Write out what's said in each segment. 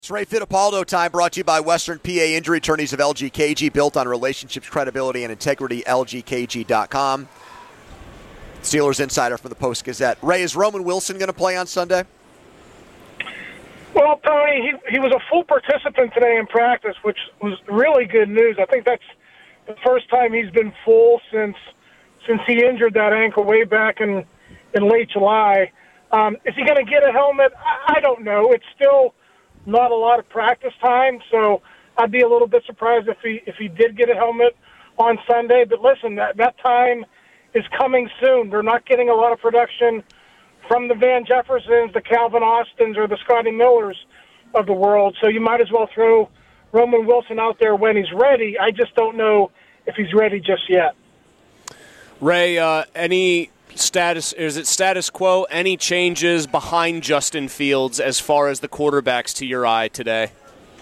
It's Ray Fittipaldo time, brought to you by Western PA Injury Attorneys of LGKG, built on relationships, credibility, and integrity, lgkg.com. Steelers insider from the Post-Gazette. Ray, is Roman Wilson going to play on Sunday? Well, Tony, he was a full participant today in practice, which was really good news. I think that's the first time he's been full since he injured that ankle way back in late July. Is he going to get a helmet? I don't know. It's still not a lot of practice time, so I'd be a little bit surprised if he did get a helmet on Sunday. But listen, that time is coming soon. They're not getting a lot of production from the Van Jeffersons, the Calvin Austins, or the Scotty Millers of the world, so you might as well throw Roman Wilson out there when he's ready. I just don't know if he's ready just yet. Ray, any status? Is it status quo? Any changes behind Justin Fields as far as the quarterbacks to your eye today?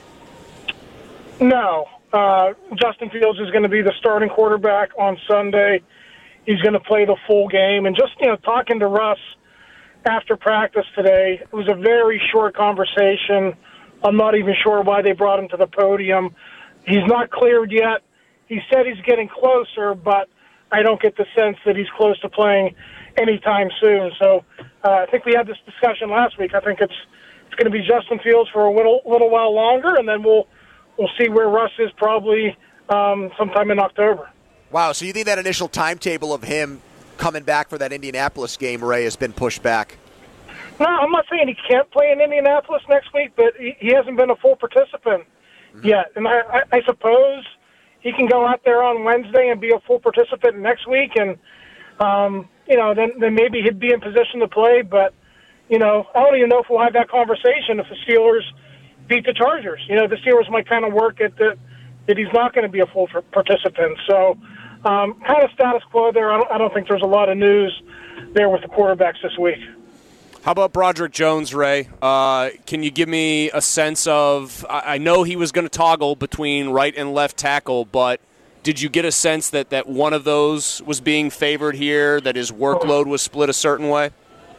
No. Justin Fields is going to be the starting quarterback on Sunday. He's going to play the full game. And just, talking to Russ after practice today, it was a very short conversation. I'm not even sure why they brought him to the podium. He's not cleared yet. He said he's getting closer, but I don't get the sense that he's close to playing anytime soon. So I think we had this discussion last week. I think it's going to be Justin Fields for a little while longer, and then we'll see where Russ is probably sometime in October. Wow, so you think that initial timetable of him coming back for that Indianapolis game, Ray, has been pushed back? No, I'm not saying he can't play in Indianapolis next week, but he hasn't been a full participant yet. And I suppose he can go out there on Wednesday and be a full participant next week, and then maybe he'd be in position to play. But I don't even know if we'll have that conversation if the Steelers beat the Chargers. The Steelers might kind of work at that he's not going to be a full participant. So kind of status quo there. I don't think there's a lot of news there with the quarterbacks this week. How about Broderick Jones, Ray? Can you give me a sense of, I know he was going to toggle between right and left tackle, but did you get a sense that one of those was being favored here, that his workload was split a certain way?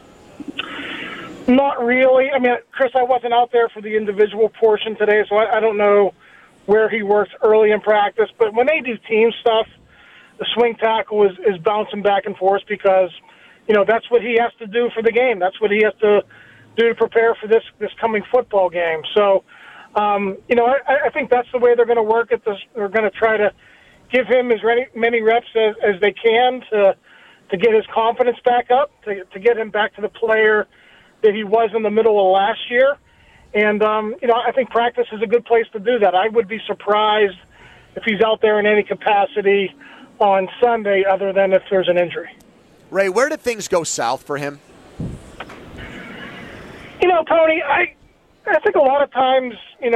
Not really. I mean, Chris, I wasn't out there for the individual portion today, so I don't know where he works early in practice. But when they do team stuff, the swing tackle is bouncing back and forth because that's what he has to do for the game. That's what he has to do to prepare for this coming football game. So, I think that's the way they're going to work at this. They're going to try to give him as many reps as they can to get his confidence back up, to get him back to the player that he was in the middle of last year. And, I think practice is a good place to do that. I would be surprised if he's out there in any capacity on Sunday other than if there's an injury. Ray, where did things go south for him? Tony, I think a lot of times,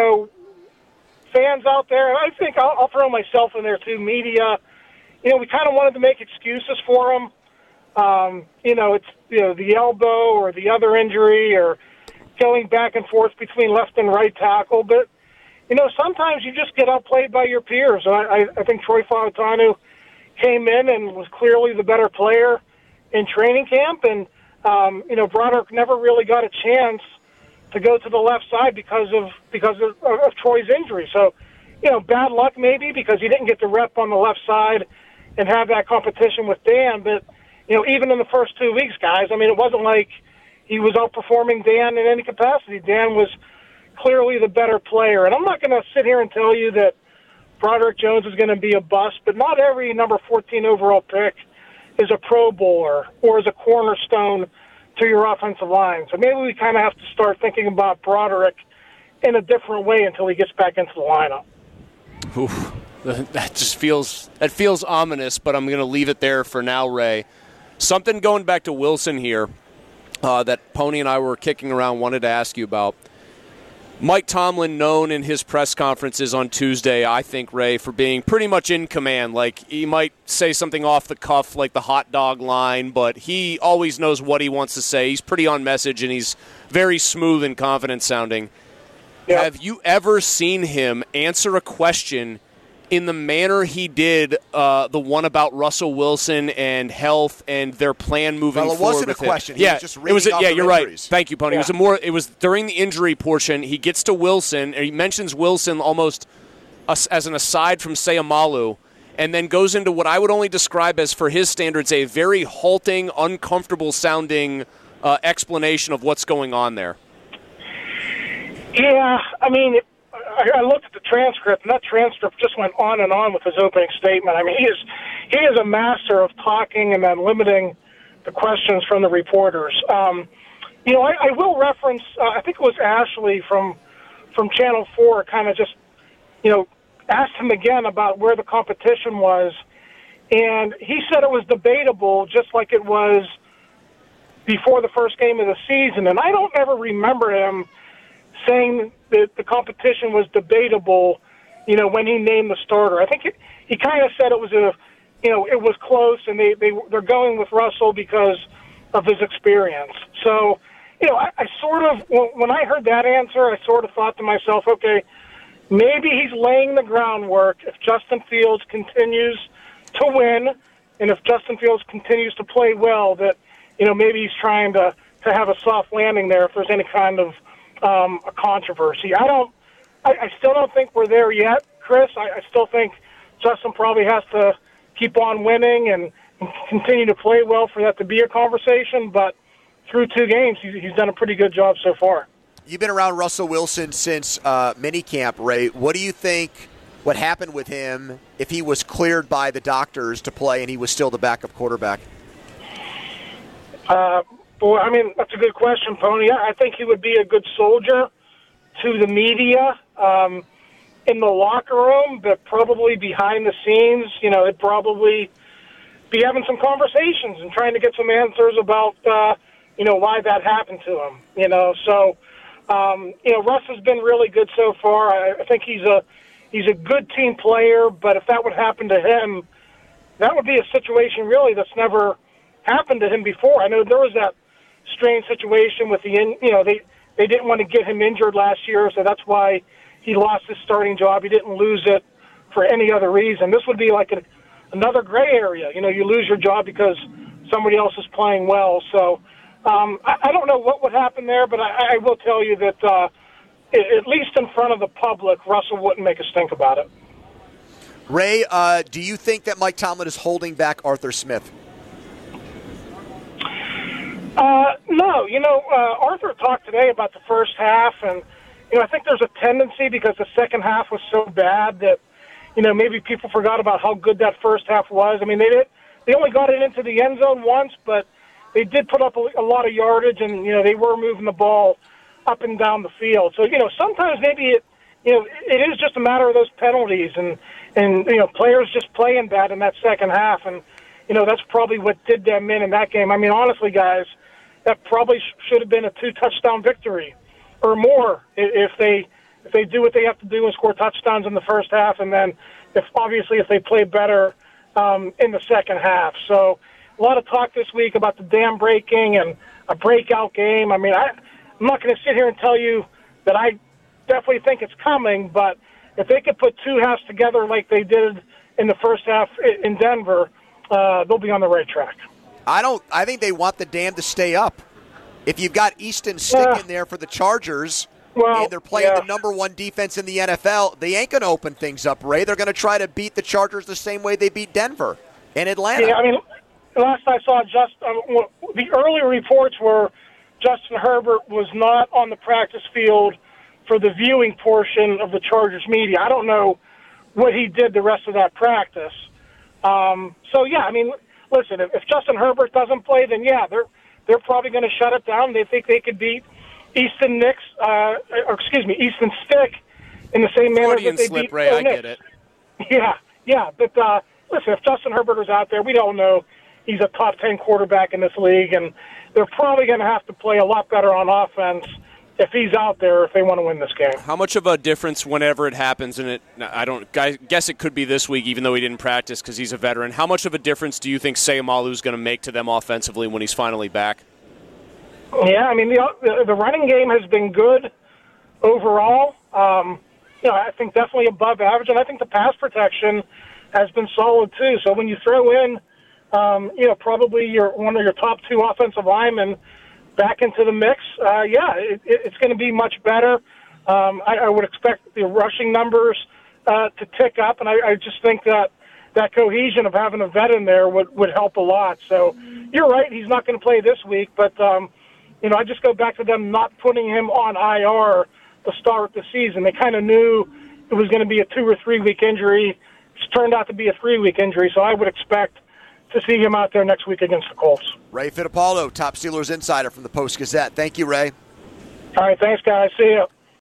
fans out there, and I think I'll throw myself in there too, media, we kind of wanted to make excuses for him. It's, the elbow or the other injury or going back and forth between left and right tackle. But, sometimes you just get outplayed by your peers. I think Troy Fautanu came in and was clearly the better player in training camp, and Broderick never really got a chance to go to the left side because of Troy's injury. So, bad luck maybe because he didn't get the rep on the left side and have that competition with Dan. But even in the first 2 weeks, guys, I mean, it wasn't like he was outperforming Dan in any capacity. Dan was clearly the better player, and I'm not going to sit here and tell you that Broderick Jones is going to be a bust, but not every number 14 overall pick is a Pro Bowler or is a cornerstone to your offensive line. So maybe we kind of have to start thinking about Broderick in a different way until he gets back into the lineup. Oof. That feels ominous, but I'm going to leave it there for now, Ray. Something going back to Wilson here that Pony and I were kicking around, wanted to ask you about. Mike Tomlin, known in his press conferences on Tuesday, I think, Ray, for being pretty much in command. Like, he might say something off the cuff like the hot dog line, but he always knows what he wants to say. He's pretty on message, and he's very smooth and confident sounding. Yep. Have you ever seen him answer a question in the manner he did the one about Russell Wilson and health and their plan moving forward. Well, it wasn't a question. He was just reading off you're injuries. right. Thank you, Pony. Yeah. It was during the injury portion. He gets to Wilson, and he mentions Wilson almost as an aside from Sayamalu, and then goes into what I would only describe as, for his standards, a very halting, uncomfortable-sounding explanation of what's going on there. Yeah, I mean, I looked at the transcript, and that transcript just went on and on with his opening statement. I mean, he is a master of talking and then limiting the questions from the reporters. You know, I will reference, I think it was Ashley from Channel 4 kind of just, you know, asked him again about where the competition was, and he said it was debatable just like it was before the first game of the season. And I don't ever remember him saying that the competition was debatable, you know, when he named the starter. I think he kind of said it was it was close, and they're going with Russell because of his experience. So, you know, I sort of, when I heard that answer, I sort of thought to myself, okay, maybe he's laying the groundwork if Justin Fields continues to win, and if Justin Fields continues to play well, that, you know, maybe he's trying to have a soft landing there if there's any kind of a controversy. I still don't think we're there yet, Chris. I still think Justin probably has to keep on winning and continue to play well for that to be a conversation, but through 2 games, he's done a pretty good job so far. You've been around Russell Wilson since minicamp, Ray. What do you think what happened with him if he was cleared by the doctors to play and he was still the backup quarterback? Boy, I mean, that's a good question, Pony. I think he would be a good soldier to the media in the locker room, but probably behind the scenes, you know, it'd probably be having some conversations and trying to get some answers about, you know, why that happened to him, you know. So, you know, Russ has been really good so far. I think he's a good team player, but if that would happen to him, that would be a situation really that's never happened to him before. I know there was that strange situation with they didn't want to get him injured last year, so that's why he lost his starting job. He didn't lose it for any other reason. This would be like another gray area. You know, you lose your job because somebody else is playing well. So I don't know what would happen there, but I will tell you that at least in front of the public, Russell wouldn't make a stink about it. Ray, do you think that Mike Tomlin is holding back Arthur Smith? No. You know, Arthur talked today about the first half, and, you know, I think there's a tendency because the second half was so bad that, you know, maybe people forgot about how good that first half was. I mean, they only got it into the end zone once, but they did put up a lot of yardage, and, you know, they were moving the ball up and down the field. So, you know, sometimes maybe it is just a matter of those penalties and you know, players just playing bad in that second half, and, you know, that's probably what did them in that game. I mean, honestly, guys, that probably should have been a 2-touchdown victory or more if they do what they have to do and score touchdowns in the first half, and then if they play better in the second half. So a lot of talk this week about the dam breaking and a breakout game. I mean, I'm not going to sit here and tell you that I definitely think it's coming, but if they could put 2 halves together like they did in the first half in Denver, they'll be on the right track. I think they want the dam to stay up. If you've got Easton Stick in there for the Chargers, and they're playing the number 1 defense in the NFL, they ain't going to open things up, Ray. They're going to try to beat the Chargers the same way they beat Denver and Atlanta. Yeah, I mean, last I saw, the early reports were Justin Herbert was not on the practice field for the viewing portion of the Chargers media. I don't know what he did the rest of that practice. So, yeah, I mean, listen, if Justin Herbert doesn't play, then, yeah, they're probably going to shut it down. They think they could beat Easton Stick in the same manner that they beat Ray, I get it. Yeah, but listen, if Justin Herbert was out there, we don't know he's a top 10 quarterback in this league, and they're probably going to have to play a lot better on offense if he's out there if they want to win this game. How much of a difference whenever it happens, and I guess it could be this week even though he didn't practice because he's a veteran, how much of a difference do you think Sayamalu is going to make to them offensively when he's finally back? Yeah, I mean, the running game has been good overall. I think definitely above average, and I think the pass protection has been solid too. So when you throw in, probably one of your top 2 offensive linemen back into the mix, it's going to be much better. I would expect the rushing numbers to tick up, and I just think that cohesion of having a vet in there would help a lot. So you're right, he's not going to play this week, but I just go back to them not putting him on IR to start the season. They kind of knew it was going to be a 2 or 3 week injury. It's turned out to be a 3-week injury, so I would expect to see him out there next week against the Colts. Ray Fittipaldo, top Steelers insider from the Post-Gazette. Thank you, Ray. All right, thanks, guys. See you.